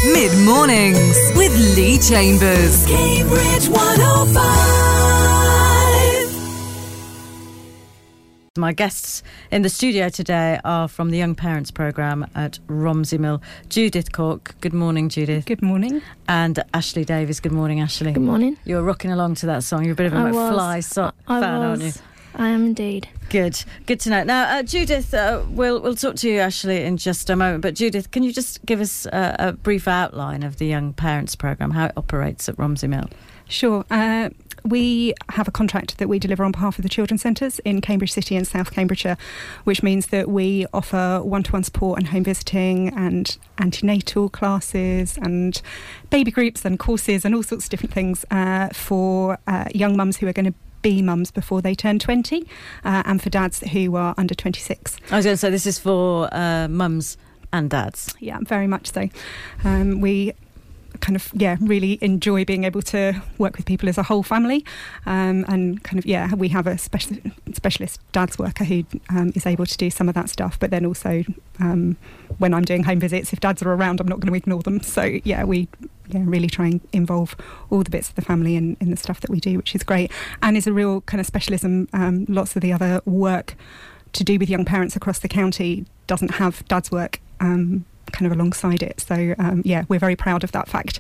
Mid-mornings with Lee Chambers. Cambridge 105. My guests in the studio today are from the Young Parents Programme at Romsey Mill. Judith Cork. Good morning, Judith. Good morning. And Ashley Davies. Good morning, Ashley. Good morning. You're rocking along to that song. You're a bit of a McFly fan, aren't you? I am indeed. Good to know. Now, Judith, we'll talk to you, Ashley, in just a moment. But Judith, can you just give us a brief outline of the Young Parents Programme, how it operates at Romsey Mill? Sure. We have a contract that we deliver on behalf of the children's centres in Cambridge City and South Cambridgeshire, which means that we offer one-to-one support and home visiting and antenatal classes and baby groups and courses and all sorts of different things for young mums who are going to be mums before they turn 20 and for dads who are under 26. I was going to say this is for mums and dads. Yeah, very much so. We really enjoy being able to work with people as a whole family, and we have a specialist dads worker who is able to do some of that stuff, but then also when I'm doing home visits, if dads are around, I'm not going to ignore them. So we really try and involve all the bits of the family in the stuff that we do, which is great and is a real kind of specialism. Lots of the other work to do with young parents across the county doesn't have dads work kind of alongside it, so we're very proud of that fact.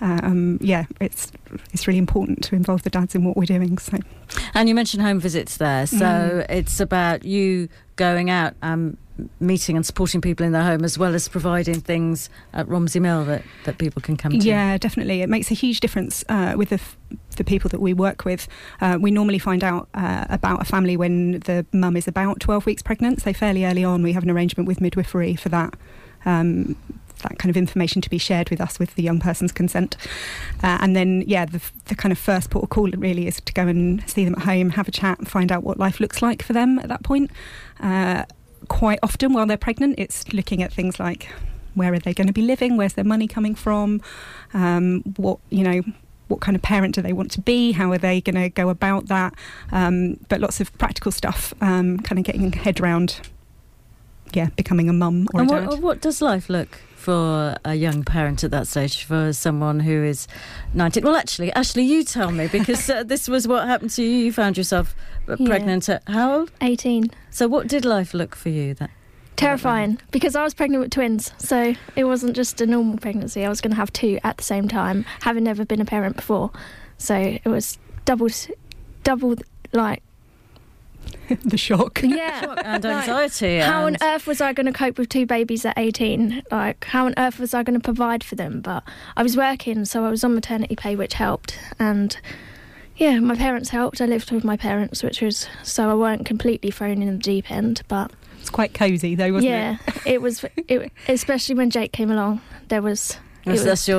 It's really important to involve the dads in what we're doing. So, and you mentioned home visits there, so it's about you going out meeting and supporting people in their home, as well as providing things at Romsey Mill that people can come to. Yeah, definitely. It makes a huge difference with the people that we work with. We normally find out about a family when the mum is about 12 weeks pregnant, so fairly early on we have an arrangement with midwifery for that kind of information to be shared with us with the young person's consent. And then, the kind of first port of call really is to go and see them at home, have a chat and find out what life looks like for them at that point. Quite often while they're pregnant, it's looking at things like where are they going to be living, where's their money coming from, what kind of parent do they want to be, how are they going to go about that, but lots of practical stuff, kind of getting your head around becoming a mum or a dad. What does life look for a young parent at that stage, for someone who is 19? Well, actually, Ashley, you tell me, because this was what happened to you. You found yourself pregnant at how old? 18. So what did life look for you then? Terrifying, because I was pregnant with twins, so it wasn't just a normal pregnancy. I was going to have two at the same time, having never been a parent before. So it was double like... the shock. Yeah. Shock and anxiety. How on earth was I going to cope with two babies at 18? Like, how on earth was I going to provide for them? But I was working, so I was on maternity pay, which helped. And, my parents helped. I lived with my parents, so I weren't completely thrown in the deep end, but... It's quite cosy, though, wasn't it? Yeah, it was, especially when Jake came along. That's you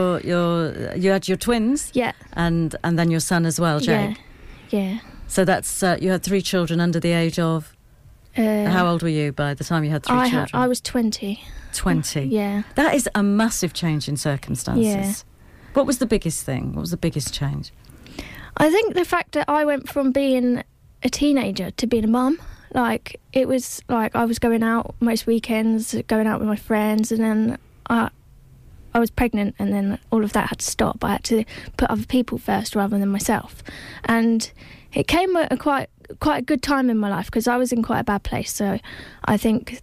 had your twins? Yeah. And then your son as well, Jake? Yeah. So that's you had 3 children under the age of... how old were you by the time you had 3 children? I was 20. 20? Yeah. That is a massive change in circumstances. Yeah. What was the biggest thing? What was the biggest change? I think the fact that I went from being a teenager to being a mum. Like, it was like I was going out most weekends, going out with my friends, and then I was pregnant, and then all of that had to stop. I had to put other people first rather than myself. And it came at quite a good time in my life, because I was in quite a bad place. So I think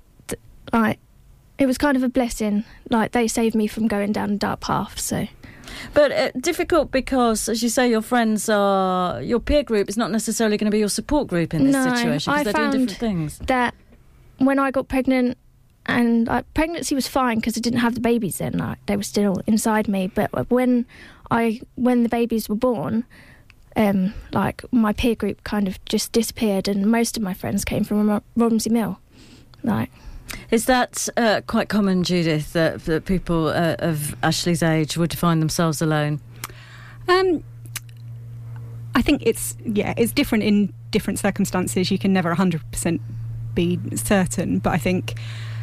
it was kind of a blessing. Like, they saved me from going down a dark path. So, but difficult because, as you say, your friends are your peer group is not necessarily going to be your support group in this situation, because they're doing different things. That when I got pregnant, and pregnancy was fine because I didn't have the babies then. Like, they were still inside me. But when the babies were born, my peer group kind of just disappeared, and most of my friends came from Romsey Mill. Is that quite common, Judith, that people of Ashley's age would find themselves alone? I think it's different in different circumstances. You can never 100% be certain, but I think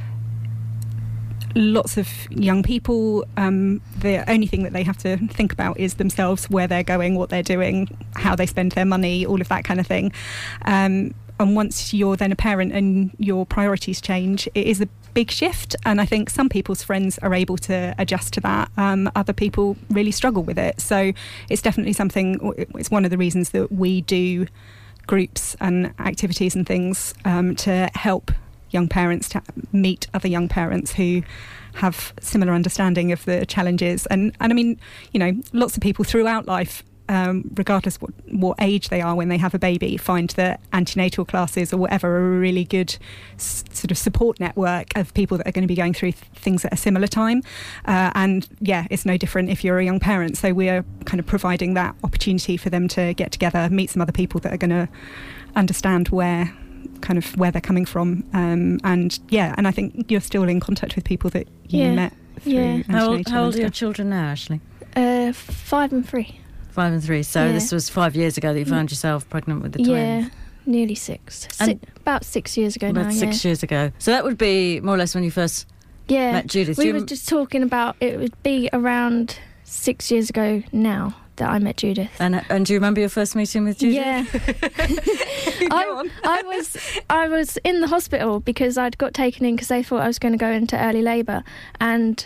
lots of young people, the only thing that they have to think about is themselves, where they're going, what they're doing, how they spend their money, all of that kind of thing. And once you're then a parent and your priorities change, it is a big shift, and I think some people's friends are able to adjust to that. Other people really struggle with it. So it's definitely something, it's one of the reasons that we do groups and activities and things to help young parents to meet other young parents who have similar understanding of the challenges. And I mean, you know, lots of people throughout life, regardless what age they are when they have a baby, find that antenatal classes or whatever are a really good sort of support network of people that are going to be going through things at a similar time. And yeah, it's no different if you're a young parent. So we're kind of providing that opportunity for them to get together, meet some other people that are going to understand where they're coming from. And I think you're still in contact with people that you met through antenatal. How old are your children now, Ashley? 5 and 3. 5 and 3. So this was 5 years ago that you found yourself pregnant with the twins. Yeah, nearly 6. About 6 years ago now. About 6 years ago. So that would be more or less when you first met Judith. We were just talking about it would be around 6 years ago now that I met Judith. And do you remember your first meeting with Judith? Yeah. I was in the hospital because I'd got taken in because they thought I was going to go into early labour, and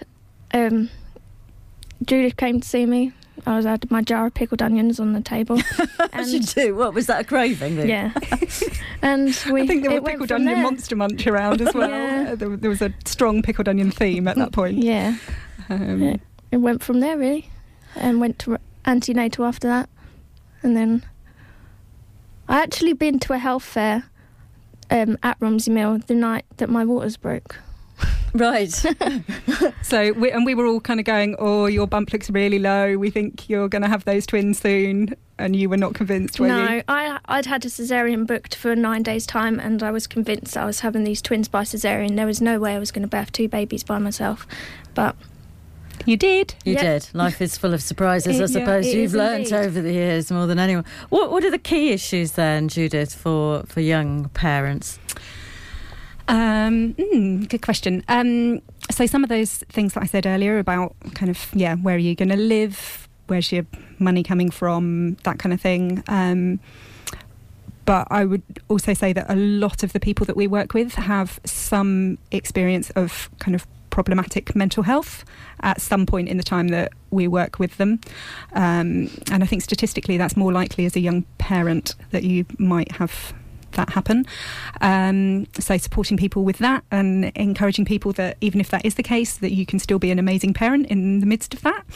Judith came to see me. I had my jar of pickled onions on the table. As you do. What was that, a craving then? Yeah. And I think there were pickled onion Monster Munch around as well. Yeah. There was a strong pickled onion theme at that point. Yeah. It went from there really, and went to antenatal after that, and then I actually been to a health fair at Romsey Mill the night that my waters broke. Right. So we were all kind of going, oh, your bump looks really low, we think you're going to have those twins soon, and you were not convinced, were you? No, I'd had a caesarean booked for 9 days' time, and I was convinced I was having these twins by caesarean. There was no way I was going to birth 2 babies by myself, but you did. You did. Life is full of surprises, I suppose. You've learnt over the years more than anyone. What are the key issues then, Judith, for young parents? Good question. So some of those things that I said earlier about kind of, where are you going to live? Where's your money coming from? That kind of thing. But I would also say that a lot of the people that we work with have some experience of kind of problematic mental health at some point in the time that we work with them. And I think statistically that's more likely as a young parent that you might have that happen. So supporting people with that and encouraging people that even if that is the case, that you can still be an amazing parent in the midst of that.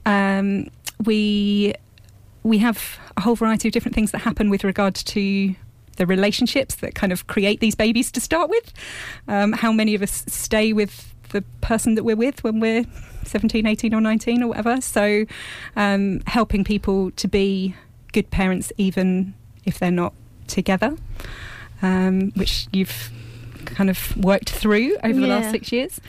We have a whole variety of different things that happen with regard to the relationships that kind of create these babies to start with. How many of us stay with the person that we're with when we're 17, 18 or 19 or whatever. So helping people to be good parents even if they're not together, which you've kind of worked through over the last 6 years.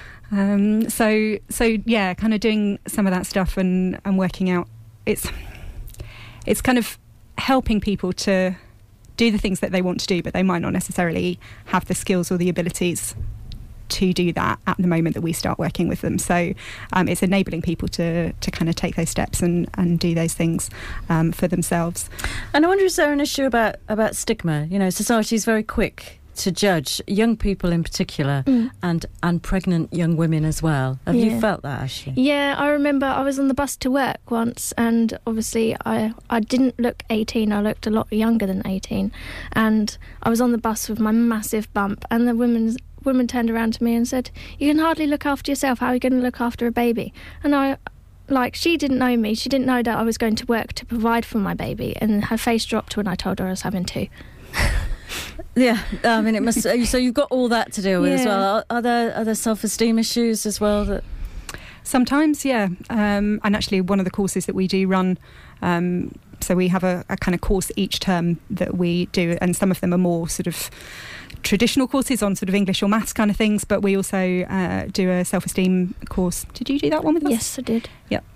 So kind of doing some of that stuff and working out. It's kind of helping people to do the things that they want to do, but they might not necessarily have the skills or the abilities to do that at the moment that we start working with them. So it's enabling people to kind of take those steps and do those things for themselves. And I wonder, is there an issue about stigma? You know, society is very quick to judge young people in particular and pregnant young women as well. Have you felt that, Ashley? Yeah, I remember I was on the bus to work once, and obviously I didn't look 18, I looked a lot younger than 18, and I was on the bus with my massive bump, and the woman turned around to me and said, "You can hardly look after yourself, how are you going to look after a baby?" And she didn't know me, she didn't know that I was going to work to provide for my baby, and her face dropped when I told her I was having 2. Yeah, I mean, it must. So you've got all that to deal with as well. Are there self-esteem issues as well? That sometimes, yeah. And actually, one of the courses that we do run, so we have a kind of course each term that we do, and some of them are more sort of traditional courses on sort of English or maths kind of things, but we also do a self-esteem course. Did you do that one with us? Yes, I did. Yep.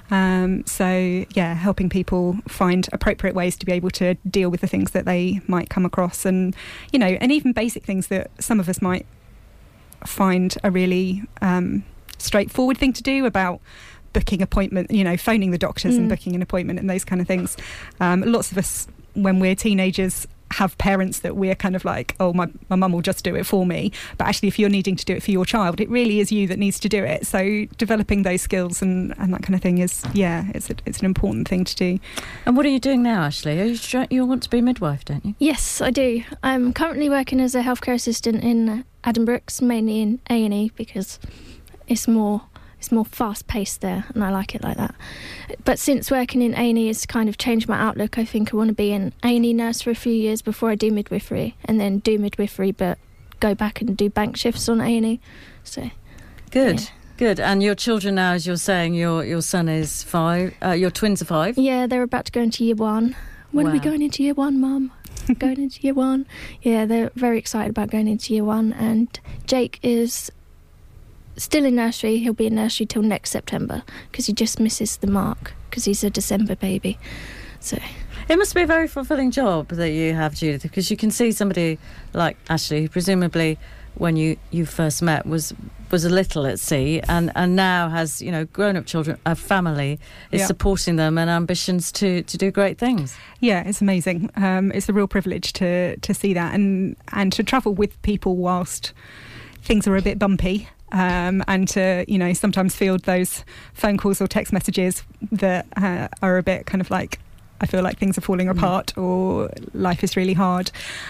Helping people find appropriate ways to be able to deal with the things that they might come across, and and even basic things that some of us might find a really straightforward thing to do, about booking appointment, phoning the doctors and booking an appointment and those kind of things. Lots of us, when we're teenagers, have parents that we're kind of like, oh, my mum will just do it for me. But actually, if you're needing to do it for your child, it really is you that needs to do it. So developing those skills and that kind of thing is, it's an important thing to do. And what are you doing now, Ashley? You want to be a midwife, don't you? Yes, I do. I'm currently working as a healthcare assistant in Addenbrooke's, mainly in A&E, because it's more fast-paced there, and I like it like that. But since working in A&E has kind of changed my outlook, I think I want to be an A&E nurse for a few years before I do midwifery, and then do midwifery, but go back and do bank shifts on A&E. So, good. Yeah. Good. And your children now, as you're saying, your son is 5. Your twins are 5. Yeah, they're about to go into year 1. When are we going into year 1, Mum? Going into year 1? Yeah, they're very excited about going into year 1, and Jake is still in nursery. He'll be in nursery till next September because he just misses the mark because he's a December baby. So it must be a very fulfilling job that you have, Judith, because you can see somebody like Ashley, who presumably when you first met was a little at sea and now has, grown-up children, a family, is supporting them and ambitions to do great things. Yeah, it's amazing. It's a real privilege to see that and to travel with people whilst things are a bit bumpy. And to, sometimes field those phone calls or text messages that are a bit kind of like, I feel like things are falling apart or life is really hard.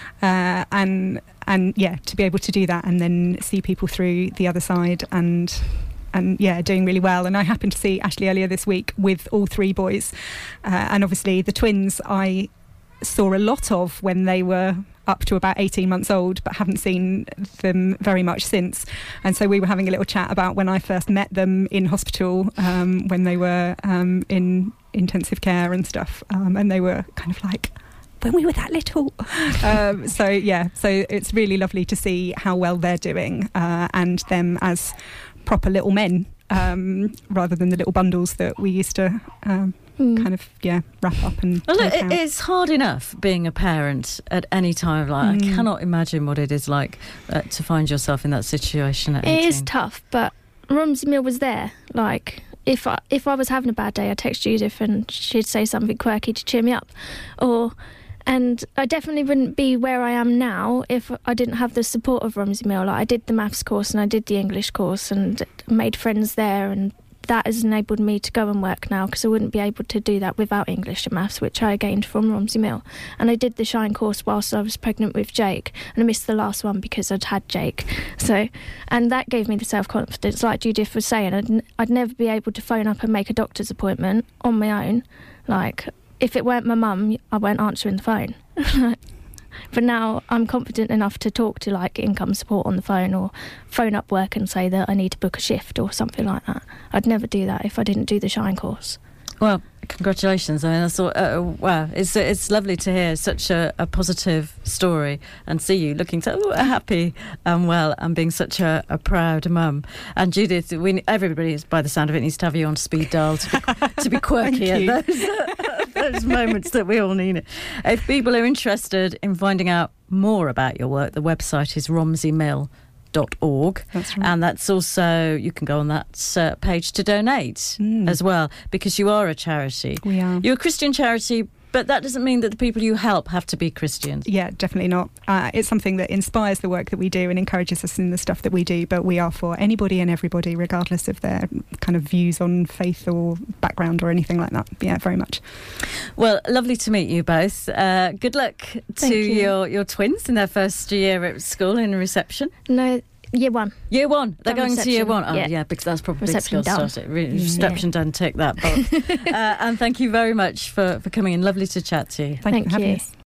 And to be able to do that and then see people through the other side and doing really well. And I happened to see Ashley earlier this week with all 3 boys. And obviously the twins I saw a lot of when they were up to about 18 months old, but haven't seen them very much since. And so we were having a little chat about when I first met them in hospital, when they were in intensive care and stuff. And they were kind of like, when we were that little. So it's really lovely to see how well they're doing and them as proper little men rather than the little bundles that we used to wrap up and take out. It's hard enough being a parent at any time of life. I cannot imagine what it is like to find yourself in that situation at 18. It is tough, but Romsey Mill was there. Like, if I was having a bad day, I'd text Judith and she'd say something quirky to cheer me up. And I definitely wouldn't be where I am now if I didn't have the support of Romsey Mill. Like, I did the maths course and I did the English course and made friends there, and that has enabled me to go and work now because I wouldn't be able to do that without English and maths, which I gained from Romsey Mill. And I did the Shine course whilst I was pregnant with Jake, and I missed the last one because I'd had Jake. And that gave me the self-confidence. Like Judith was saying, I'd never be able to phone up and make a doctor's appointment on my own. Like, if it weren't my mum, I weren't answering the phone. But now I'm confident enough to talk to like income support on the phone or phone up work and say that I need to book a shift or something like that. I'd never do that if I didn't do the Shine course. Well, congratulations. I mean, I thought, wow, it's lovely to hear such a positive story and see you looking so happy and well and being such a proud mum. And Judith, everybody, by the sound of it, needs to have you on speed dial to be quirky at those moments that we all need it. If people are interested in finding out more about your work, the website is romseymill.org. That's right. And that's also, you can go on that page to donate as well, because you are a charity. We are. You're a Christian charity, but that doesn't mean that the people you help have to be Christians. Yeah, definitely not. It's something that inspires the work that we do and encourages us in the stuff that we do, but we are for anybody and everybody, regardless of their kind of views on faith or background or anything like that. Yeah, very much. Well, lovely to meet you both. Good luck to your twins in their first year at school in reception. No, year 1. Year 1. They're Done going to year 1. Oh, yeah. yeah, because that's probably Reception done. Reception done, tick that box. And thank you very much for coming in. Lovely to chat to you. Thank you for having you. us.